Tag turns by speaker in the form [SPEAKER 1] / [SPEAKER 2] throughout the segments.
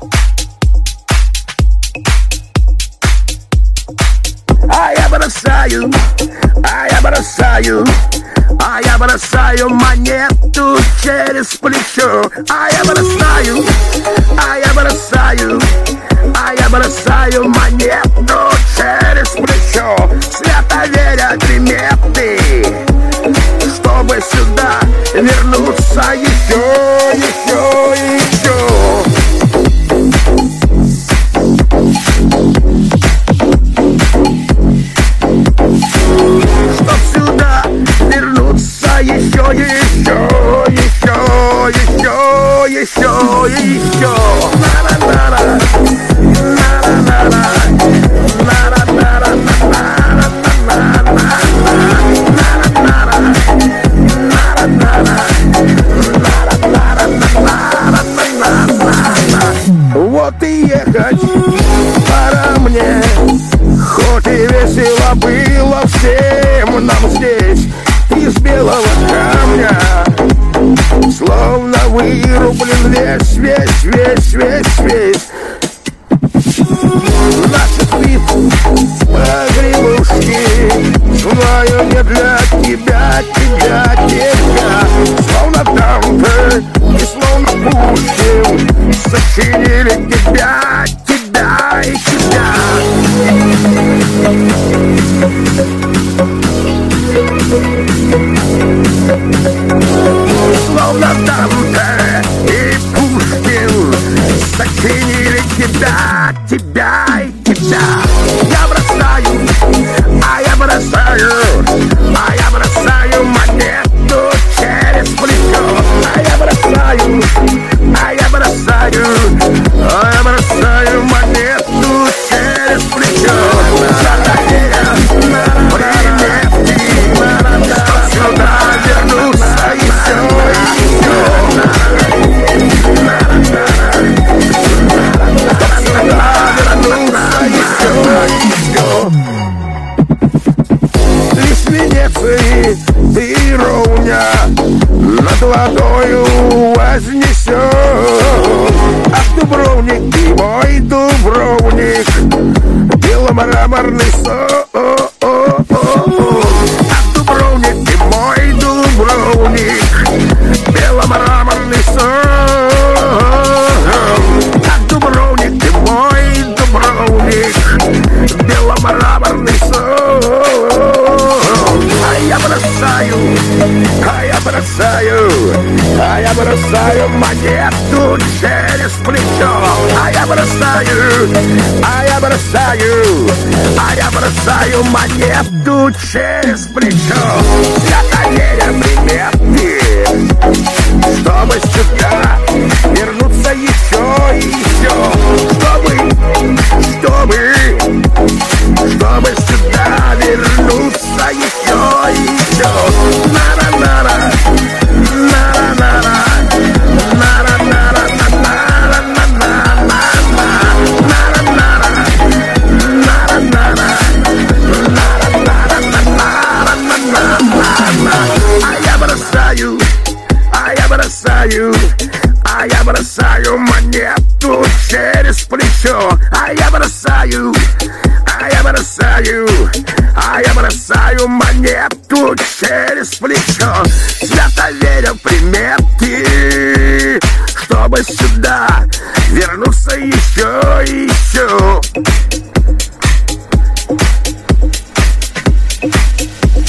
[SPEAKER 1] я бросаю монету через плечо. Я бросаю монету через плечо. Свято веря приметы, чтобы сюда вернуться еще. Чтоб сюда вернуться еще. Вот и ехать пора мне, хоть и весело было всем нам здесь. Из белого камня словно вырублен весь. Наши спит погребушки, знаю, не для тебя. Словно дампы и словно Пушкин сочинили тебя. Словно Данте и Пушкин сочинили тебя. Я бросаю монету через плечо. Я бросаю монету через плечо. Сюда вернуться Лишь Венеции ты ровня над водою вознесет. А Дубровник, ты мой Дубровник, беломраморный сон. А Дубровник, ты мой Дубровник, беломраморный сон. А Дубровник, ты мой Дубровник, беломраморный сон. Я бросаю монету через плечо. Я бросаю монету через плечо. Свято веря приметы, чтобы сюда вернуться еще. Чтобы сюда вернуться еще. Я бросаю монету через плечо. Я бросаю монету через плечо. Свято веря в приметы, чтобы сюда вернуться еще.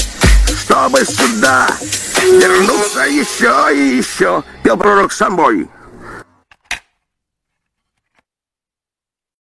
[SPEAKER 1] Чтобы сюда вернуться еще. Пел пророк Самбой.